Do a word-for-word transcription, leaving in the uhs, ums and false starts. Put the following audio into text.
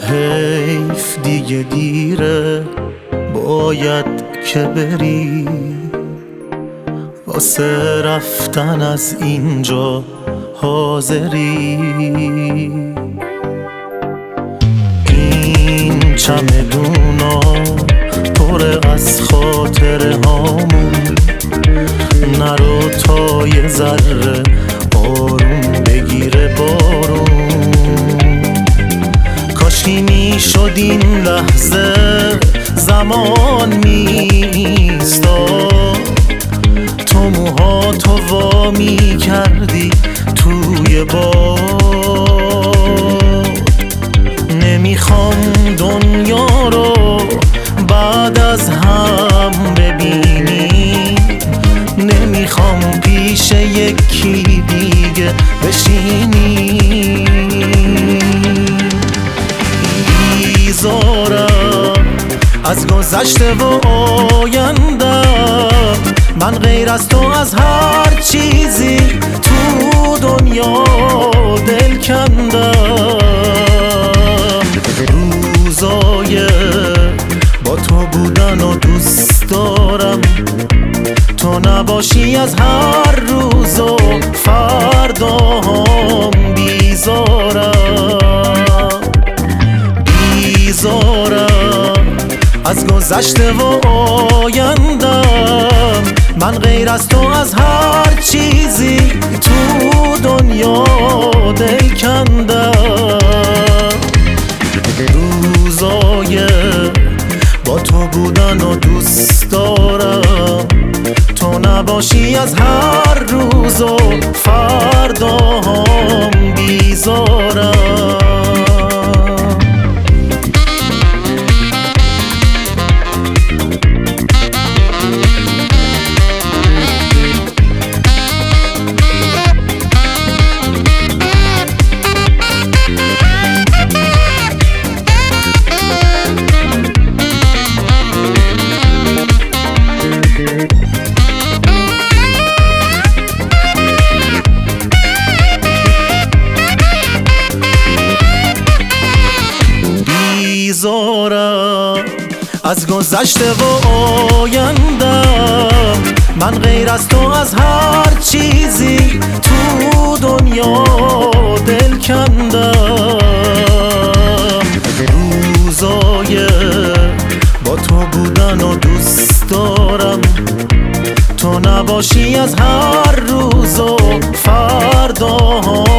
حیف دیگه دیره، باید که بری واسه رفتن از اینجا حاضری. این چمدونا پر از خاطره هامون، نرو تا یه ذره آروم بگیره بارون. کاشکی میشد این لحظه زمان میستاد، تو موهاتو وا میکردی توی باد. نمیخوام دنیا رو بعد از هم ببینی، نمیخوام پیش یکی دیگه بشینی. بیزارم از گذشته و آینده، من غیر از تو از هر چیزی تو دنیا دل کندم. روزای با تو بودن و دوست دارم، تو نباشی از هر روز و فرداهام بیزارم. بیزارم از گذشته و آیندم، من غیر از تو از هر چیزی تو دنیا دل کندم. روزای با تو بودن و دوست دارم، تو نباشی از هر روز و فرداهام بیزارم. بیزارم از گذشته و آیندم، من غیر از تو از هر چیزی تو دنیا دل کندم. روزای با تو بودن و دوست دارم، تو نباشی از هر روز و فرداهام